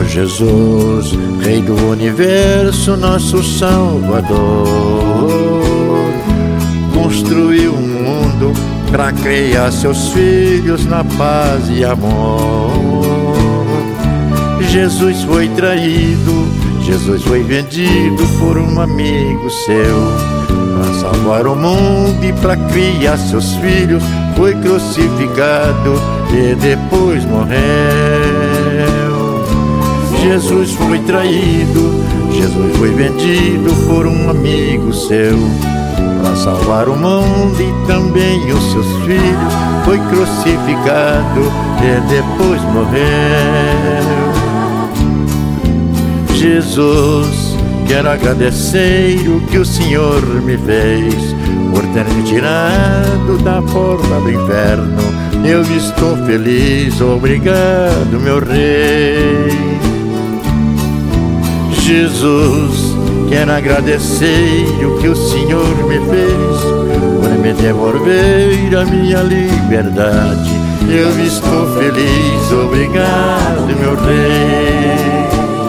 Jesus, Rei do Universo, nosso Salvador, construiu um mundo para criar seus filhos na paz e amor. Jesus foi traído, Jesus foi vendido por um amigo seu, para salvar o mundo e para criar seus filhos. Foi crucificado e depois morreu. Jesus foi traído, Jesus foi vendido por um amigo seu, para salvar o mundo e também os seus filhos. Foi crucificado e depois morreu. Jesus, quero agradecer o que o Senhor me fez, por ter me tirado da porta do inferno. Eu estou feliz, obrigado, meu Rei. Jesus, quero agradecer o que o Senhor me fez, por me devolver a minha liberdade. Eu estou feliz, obrigado, meu Rei.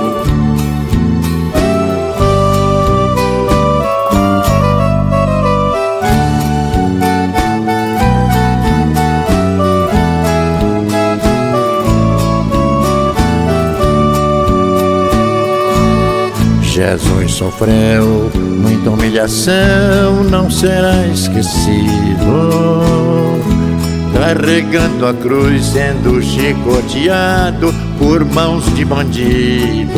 Jesus sofreu muita humilhação, não será esquecido, carregando a cruz, sendo chicoteado por mãos de bandidos.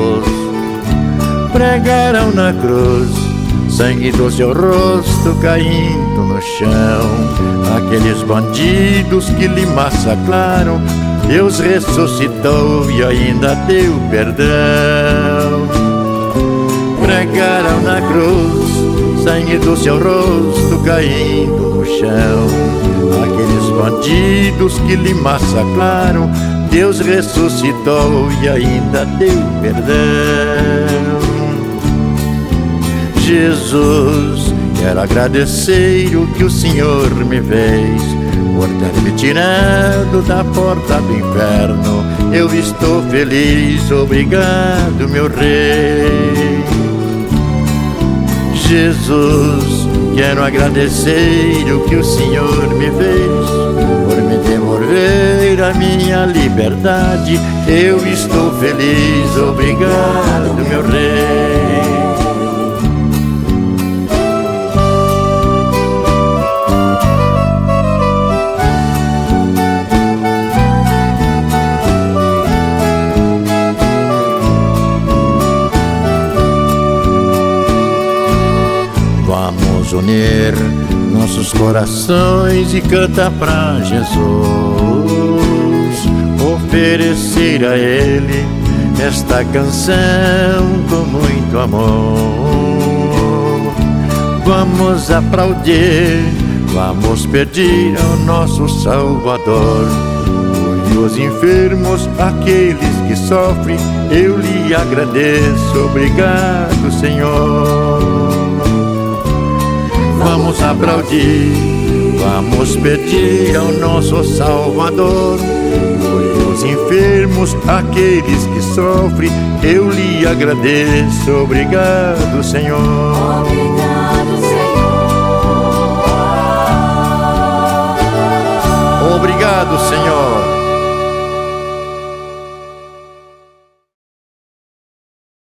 Pregaram na cruz, sangue do seu rosto caindo no chão. Aqueles bandidos que lhe massacraram, Deus ressuscitou e ainda deu perdão. Pregaram na cruz, sangue do seu rosto caindo no chão. Aqueles bandidos que lhe massacraram, Deus ressuscitou e ainda deu perdão. Jesus, quero agradecer o que o Senhor me fez, por ter me tirado da porta do inferno. Eu estou feliz, obrigado, meu Rei. Jesus, quero agradecer o que o Senhor me fez, por me devolver a minha liberdade. Eu estou feliz, obrigado, meu Rei. Vamos unir nossos corações e cantar pra Jesus, oferecer a Ele esta canção com muito amor. Vamos aplaudir, vamos pedir ao nosso Salvador. Por os enfermos, aqueles que sofrem, eu lhe agradeço, obrigado, Senhor. Vamos aplaudir, vamos pedir ao nosso Salvador. Por os enfermos, aqueles que sofrem, eu lhe agradeço, obrigado, Senhor. Obrigado, Senhor. Obrigado, Senhor.